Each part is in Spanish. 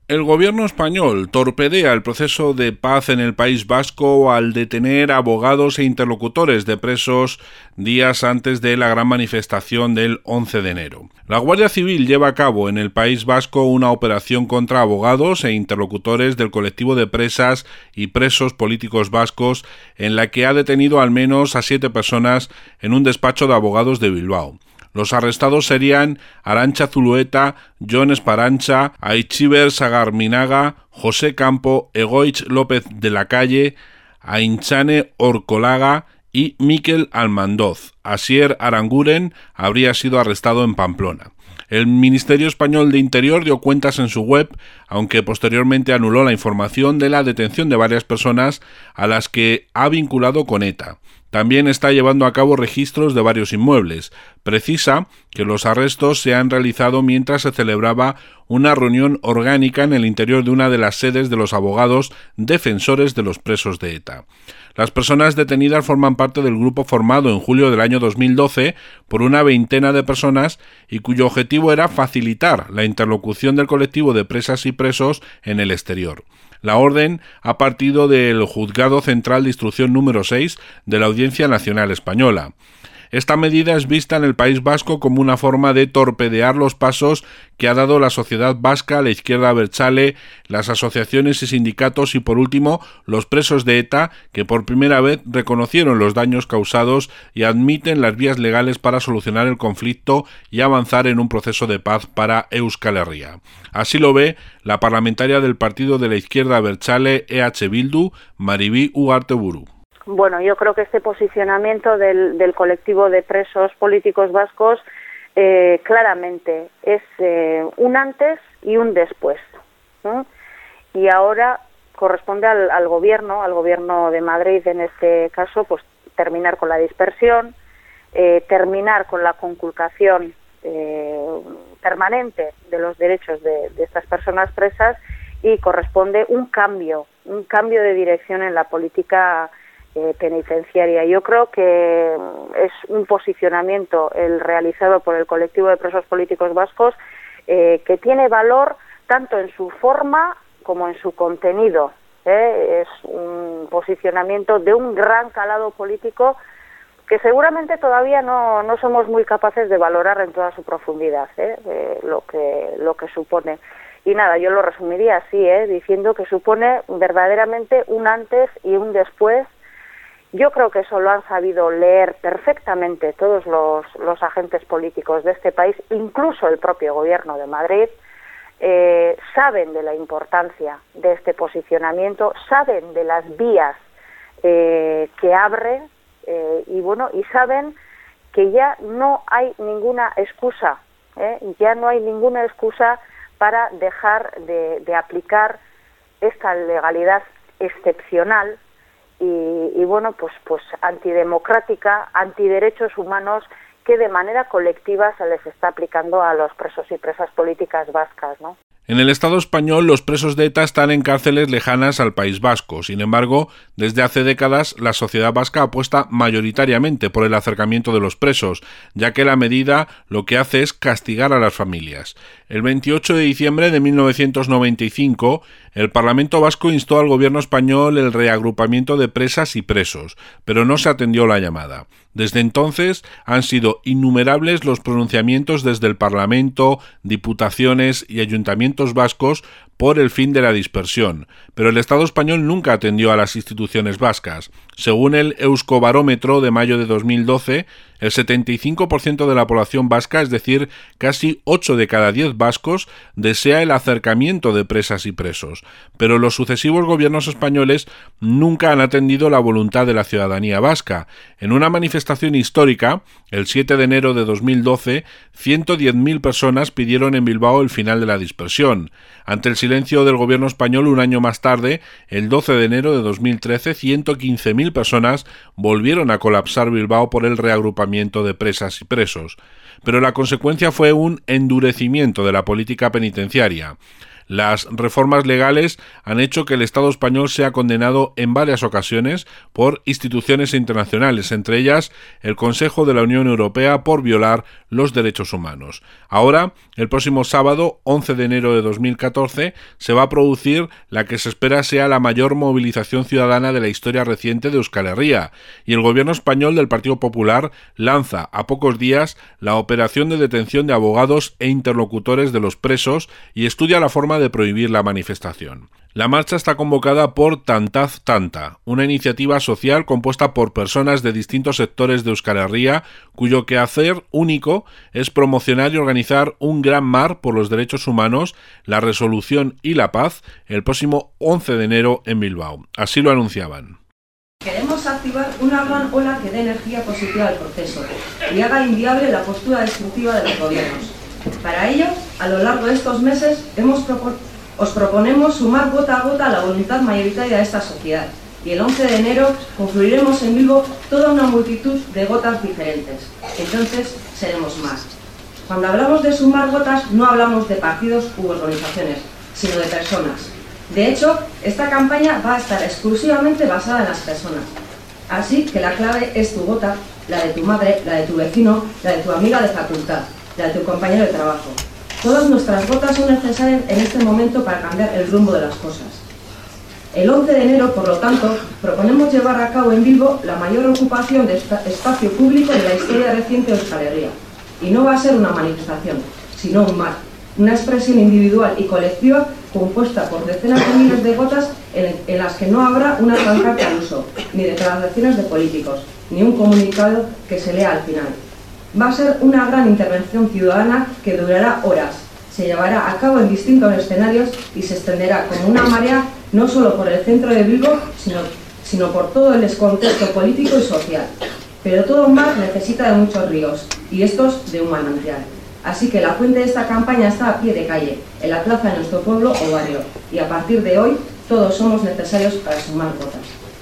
El gobierno español torpedea el proceso de paz en el País Vasco al detener abogados e interlocutores de presos días antes de la gran manifestación del 11 de enero. La Guardia Civil lleva a cabo en el País Vasco una operación contra abogados e interlocutores del colectivo de presas y presos políticos vascos, en la que ha detenido al menos a 7 personas en un despacho de abogados de Bilbao. Los arrestados serían Arantxa Zulueta, Jon Esparancha, Aitziber Sagarminaga, José Campo, Egoitz López de la Calle, Aintzane Orcolaga y Mikel Almandoz. Asier Aranguren habría sido arrestado en Pamplona. El Ministerio Español de Interior dio cuentas en su web, aunque posteriormente anuló la información de la detención de varias personas a las que ha vinculado con ETA. También está llevando a cabo registros de varios inmuebles. Precisa que los arrestos se han realizado mientras se celebraba una reunión orgánica en el interior de una de las sedes de los abogados defensores de los presos de ETA. Las personas detenidas forman parte del grupo formado en julio del año 2012 por una veintena de personas y cuyo objetivo era facilitar la interlocución del colectivo de presas y presos en el exterior. La orden ha partido del Juzgado Central de Instrucción número 6 de la Audiencia Nacional Española. Esta medida es vista en el País Vasco como una forma de torpedear los pasos que ha dado la sociedad vasca, la izquierda abertzale, las asociaciones y sindicatos y, por último, los presos de ETA, que por primera vez reconocieron los daños causados y admiten las vías legales para solucionar el conflicto y avanzar en un proceso de paz para Euskal Herria. Así lo ve la parlamentaria del partido de la izquierda abertzale EH Bildu, Maribi Ugarteburu. Bueno, yo creo que este posicionamiento del colectivo de presos políticos vascos claramente es un antes y un después, ¿no? Y ahora corresponde al gobierno de Madrid en este caso, pues terminar con la dispersión, terminar con la conculcación permanente de los derechos de estas personas presas, y corresponde un cambio de dirección en la política penitenciaria. Yo creo que es un posicionamiento el realizado por el colectivo de presos políticos vascos que tiene valor tanto en su forma como en su contenido. Es un posicionamiento de un gran calado político que seguramente todavía no somos muy capaces de valorar en toda su profundidad, lo que supone. Y nada, yo lo resumiría así, diciendo que supone verdaderamente un antes y un después. Yo creo que eso lo han sabido leer perfectamente todos los agentes políticos de este país, incluso el propio gobierno de Madrid. Saben de la importancia de este posicionamiento, saben de las vías que abre, y saben que ya no hay ninguna excusa, para dejar de aplicar esta legalidad excepcional y pues antidemocrática, antiderechos humanos, que de manera colectiva se les está aplicando a los presos y presas políticas vascas, ¿no? En el Estado español, los presos de ETA están en cárceles lejanas al País Vasco. Sin embargo, desde hace décadas, la sociedad vasca apuesta mayoritariamente por el acercamiento de los presos, ya que la medida lo que hace es castigar a las familias. El 28 de diciembre de 1995, el Parlamento vasco instó al gobierno español el reagrupamiento de presas y presos, pero no se atendió la llamada. Desde entonces han sido innumerables los pronunciamientos desde el Parlamento, diputaciones y ayuntamientos vascos por el fin de la dispersión, pero el Estado español nunca atendió a las instituciones vascas. Según el Euskobarómetro de mayo de 2012, el 75% de la población vasca, es decir, casi 8 de cada 10 vascos, desea el acercamiento de presas y presos, pero los sucesivos gobiernos españoles nunca han atendido la voluntad de la ciudadanía vasca. En una manifestación histórica, el 7 de enero de 2012, 110.000 personas pidieron en Bilbao el final de la dispersión. Ante el silencio del gobierno español, un año más tarde, el 12 de enero de 2013, 115.000 personas volvieron a colapsar Bilbao por el reagrupamiento de presas y presos. Pero la consecuencia fue un endurecimiento de la política penitenciaria. Las reformas legales han hecho que el Estado español sea condenado en varias ocasiones por instituciones internacionales, entre ellas el Consejo de la Unión Europea, por violar los derechos humanos. Ahora, el próximo sábado, 11 de enero de 2014, se va a producir la que se espera sea la mayor movilización ciudadana de la historia reciente de Euskal Herria, y el gobierno español del Partido Popular lanza a pocos días la operación de detención de abogados e interlocutores de los presos y estudia la forma de prohibir la manifestación. La marcha está convocada por Tantaz Tanta, una iniciativa social compuesta por personas de distintos sectores de Euskal Herria, cuyo quehacer único es promocionar y organizar un gran mar por los derechos humanos, la resolución y la paz el próximo 11 de enero en Bilbao. Así lo anunciaban. Queremos activar una gran ola que dé energía positiva al proceso y haga inviable la postura destructiva de los gobiernos. Para ello, a lo largo de estos meses os proponemos sumar gota a gota la voluntad mayoritaria de esta sociedad, y el 11 de enero confluiremos en Bilbo toda una multitud de gotas diferentes. Entonces seremos más. Cuando hablamos de sumar gotas, no hablamos de partidos u organizaciones, sino de personas. De hecho, esta campaña va a estar exclusivamente basada en las personas. Así que la clave es tu gota, la de tu madre, la de tu vecino, la de tu amiga de facultad, la de tu compañero de trabajo. Todas nuestras gotas son necesarias en este momento para cambiar el rumbo de las cosas. El 11 de enero, por lo tanto, proponemos llevar a cabo en Bilbo la mayor ocupación de espacio público de la historia reciente de Euskal Herria. Y no va a ser una manifestación, sino un mar, una expresión individual y colectiva compuesta por decenas de miles de gotas en las que no habrá una pancarta al uso, ni declaraciones de políticos, ni un comunicado que se lea al final. Va a ser una gran intervención ciudadana que durará horas, se llevará a cabo en distintos escenarios y se extenderá como una marea no solo por el centro de Bilbo, sino por todo el contexto político y social. Pero todo mar necesita de muchos ríos, y estos de un manantial. Así que la fuente de esta campaña está a pie de calle, en la plaza de nuestro pueblo o barrio, y a partir de hoy todos somos necesarios para sumar gotas.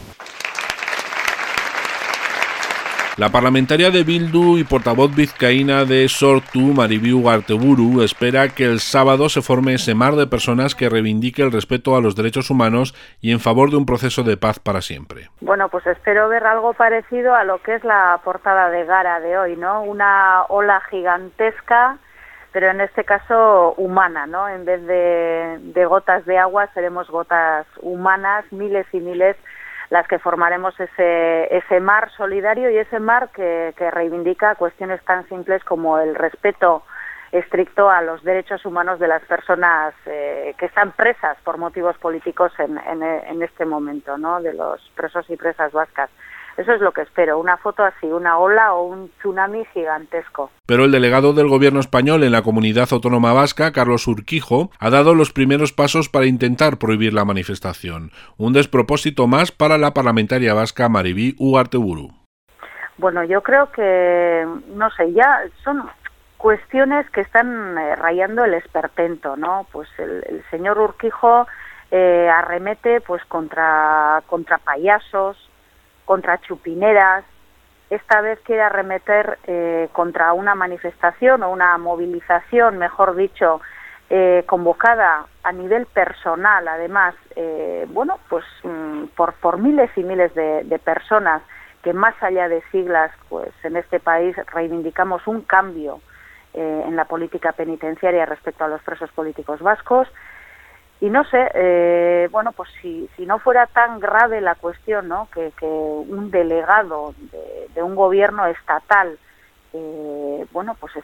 La parlamentaria de Bildu y portavoz vizcaína de Sortu, Maribi Ugarteburu, espera que el sábado se forme ese mar de personas que reivindique el respeto a los derechos humanos y en favor de un proceso de paz para siempre. Bueno, pues espero ver algo parecido a lo que es la portada de Gara de hoy, ¿no? Una ola gigantesca, pero en este caso humana, ¿no? En vez de gotas de agua, seremos gotas humanas, miles y miles, las que formaremos ese mar solidario y ese mar que reivindica cuestiones tan simples como el respeto estricto a los derechos humanos de las personas que están presas por motivos políticos en este momento, ¿no? De los presos y presas vascas. Eso es lo que espero, una foto así, una ola o un tsunami gigantesco. Pero el delegado del gobierno español en la Comunidad Autónoma Vasca, Carlos Urquijo, ha dado los primeros pasos para intentar prohibir la manifestación. Un despropósito más para la parlamentaria vasca Maribi Ugarteburu. Bueno, yo creo que, no sé, ya son cuestiones que están rayando el esperpento, ¿no? Pues el señor Urquijo arremete pues contra payasos, contra chupineras. Esta vez quiere arremeter contra una manifestación o una movilización, mejor dicho, convocada a nivel personal, además, bueno, pues por miles y miles de personas que más allá de siglas, pues en este país reivindicamos un cambio en la política penitenciaria respecto a los presos políticos vascos. Y no sé, bueno, pues si no fuera tan grave la cuestión, ¿no? Que un delegado de un gobierno estatal, bueno, pues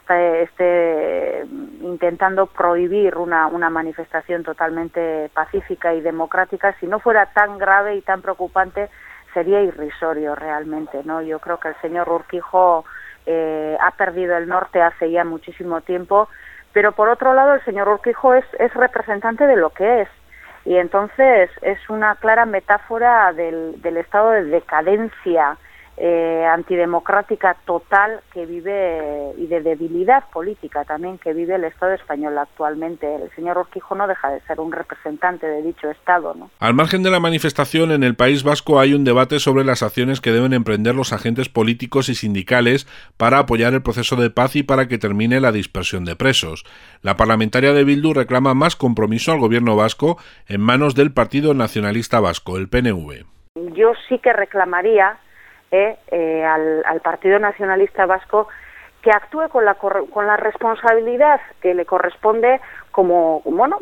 esté intentando prohibir una manifestación totalmente pacífica y democrática, si no fuera tan grave y tan preocupante, sería irrisorio realmente, ¿no? Yo creo que el señor Urquijo ha perdido el norte hace ya muchísimo tiempo. Pero por otro lado, el señor Urquijo es representante de lo que es, y entonces es una clara metáfora del estado de decadencia antidemocrática total que vive y de debilidad política también que vive el Estado español actualmente. El señor Urquijo no deja de ser un representante de dicho Estado, ¿no? Al margen de la manifestación, en el País Vasco hay un debate sobre las acciones que deben emprender los agentes políticos y sindicales para apoyar el proceso de paz y para que termine la dispersión de presos. La parlamentaria de Bildu reclama más compromiso al gobierno vasco en manos del Partido Nacionalista Vasco, el PNV. Yo sí que reclamaría al Partido Nacionalista Vasco que actúe con la responsabilidad que le corresponde como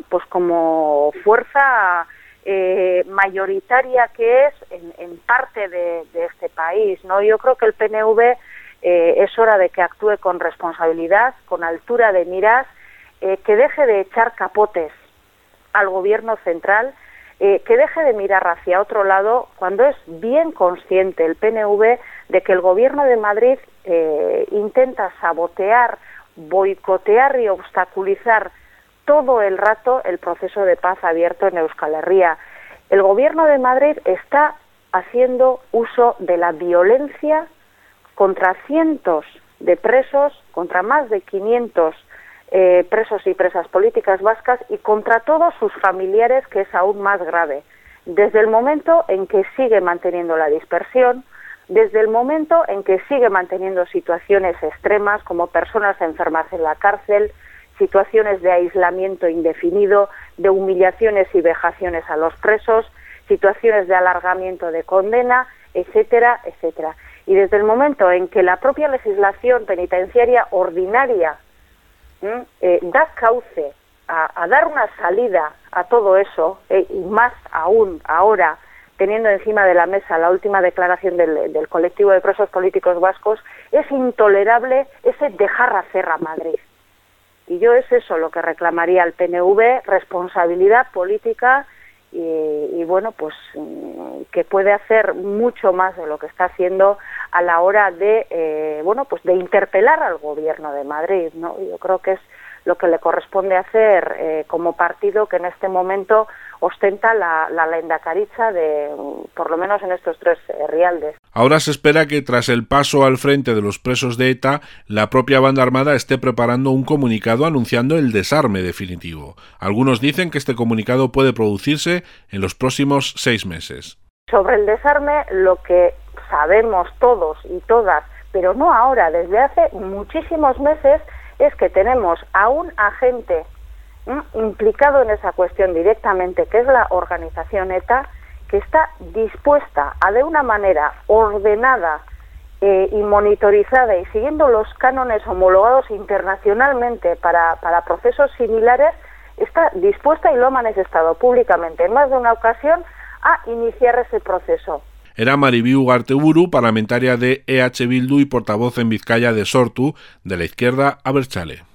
fuerza mayoritaria que es en parte de este país, ¿no? Yo creo que el PNV es hora de que actúe con responsabilidad, con altura de miras, que deje de echar capotes al gobierno central, que deje de mirar hacia otro lado cuando es bien consciente el PNV de que el gobierno de Madrid intenta sabotear, boicotear y obstaculizar todo el rato el proceso de paz abierto en Euskal Herria. El gobierno de Madrid está haciendo uso de la violencia contra cientos de presos, contra más de 500 presos y presas políticas vascas y contra todos sus familiares, que es aún más grave. Desde el momento en que sigue manteniendo la dispersión, desde el momento en que sigue manteniendo situaciones extremas como personas enfermas en la cárcel, situaciones de aislamiento indefinido, de humillaciones y vejaciones a los presos, situaciones de alargamiento de condena, etcétera, etcétera. Y desde el momento en que la propia legislación penitenciaria ordinaria da cauce a dar una salida a todo eso, y más aún ahora, teniendo encima de la mesa la última declaración del colectivo de presos políticos vascos, es intolerable ese dejar hacer a Madrid. Y yo es eso lo que reclamaría al PNV, responsabilidad política y bueno, pues que puede hacer mucho más de lo que está haciendo a la hora de de interpelar al gobierno de Madrid, ¿no? Yo creo que es lo que le corresponde hacer como partido que en este momento ostenta la lehendakaritza de, por lo menos en estos tres rialdes. Ahora se espera que tras el paso al frente de los presos de ETA, la propia banda armada esté preparando un comunicado anunciando el desarme definitivo. Algunos dicen que este comunicado puede producirse en los próximos 6 meses. Sobre el desarme, lo que sabemos todos y todas, pero no ahora, desde hace muchísimos meses, es que tenemos a un agente implicado en esa cuestión directamente, que es la organización ETA, que está dispuesta a, de una manera ordenada y monitorizada y siguiendo los cánones homologados internacionalmente para procesos similares, está dispuesta, y lo ha manifestado públicamente en más de una ocasión, a iniciar ese proceso. Era Maribi Ugarteburu, parlamentaria de EH Bildu y portavoz en Vizcaya de Sortu, de la izquierda abertzale.